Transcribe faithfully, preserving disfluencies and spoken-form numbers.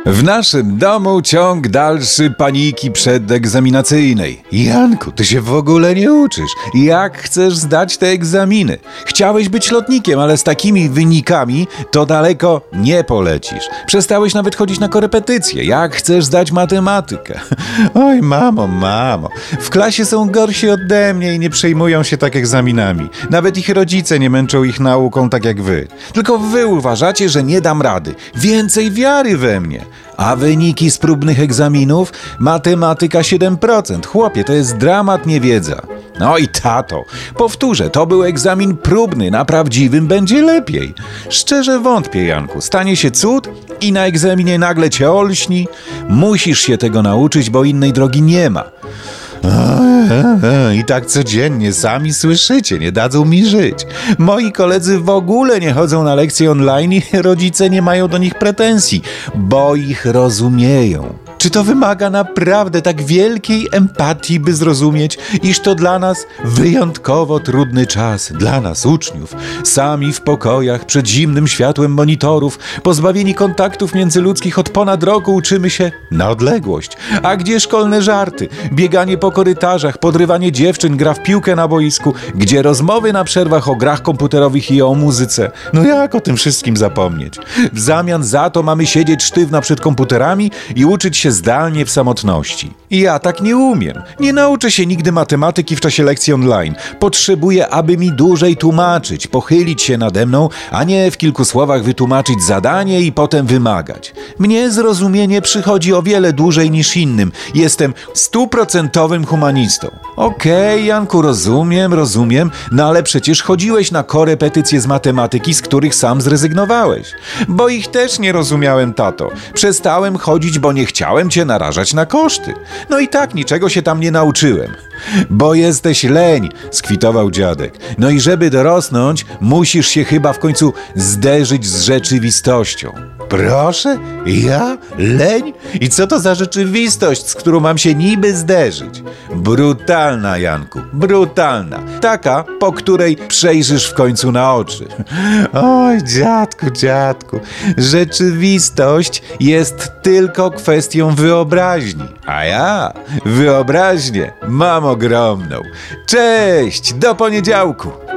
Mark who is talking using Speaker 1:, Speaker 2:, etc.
Speaker 1: W naszym domu ciąg dalszy paniki przedegzaminacyjnej. Janku, ty się w ogóle nie uczysz. Jak chcesz zdać te egzaminy? Chciałeś być lotnikiem, ale z takimi wynikami to daleko nie polecisz. Przestałeś nawet chodzić na korepetycje. Jak chcesz zdać matematykę? Oj, mamo, mamo. W klasie są gorsi ode mnie i nie przejmują się tak egzaminami. Nawet ich rodzice nie męczą ich nauką tak jak wy. Tylko wy uważacie, że nie dam rady. Więcej wiary we mnie. A wyniki z próbnych egzaminów? Matematyka siedem procent. Chłopie, to jest dramat niewiedza. No i tato, powtórzę, to był egzamin próbny, na prawdziwym będzie lepiej. Szczerze wątpię, Janku, stanie się cud i na egzaminie nagle cię olśni. Musisz się tego nauczyć, bo innej drogi nie ma. I tak codziennie, sami słyszycie, nie dadzą mi żyć. Moi koledzy w ogóle nie chodzą na lekcje online i rodzice nie mają do nich pretensji, bo ich rozumieją. Czy to wymaga naprawdę tak wielkiej empatii, by zrozumieć, iż to dla nas wyjątkowo trudny czas, dla nas uczniów, sami w pokojach przed zimnym światłem monitorów, pozbawieni kontaktów międzyludzkich od ponad roku uczymy się na odległość. A gdzie szkolne żarty, bieganie po korytarzach, podrywanie dziewczyn, gra w piłkę na boisku, gdzie rozmowy na przerwach o grach komputerowych i o muzyce? No jak o tym wszystkim zapomnieć? W zamian za to mamy siedzieć sztywno przed komputerami i uczyć się zdalnie w samotności. I ja tak nie umiem. Nie nauczę się nigdy matematyki w czasie lekcji online. Potrzebuję, aby mi dłużej tłumaczyć, pochylić się nade mną, a nie w kilku słowach wytłumaczyć zadanie i potem wymagać. Mnie zrozumienie przychodzi o wiele dłużej niż innym. Jestem stuprocentowym humanistą. Okej, okay, Janku, rozumiem, rozumiem, no ale przecież chodziłeś na korepetycje z matematyki, z których sam zrezygnowałeś. Bo ich też nie rozumiałem, tato. Przestałem chodzić, bo nie chciałem cię narażać na koszty. No i tak niczego się tam nie nauczyłem. Bo jesteś leń, skwitował dziadek. No i żeby dorosnąć, musisz się chyba w końcu zderzyć z rzeczywistością. Proszę? Ja? Leń? I co to za rzeczywistość, z którą mam się niby zderzyć? Brutalna, Janku, brutalna. Taka, po której przejrzysz w końcu na oczy. Oj, dziadku, dziadku, rzeczywistość jest tylko kwestią wyobraźni. A ja wyobraźnię mam ogromną. Cześć, do poniedziałku.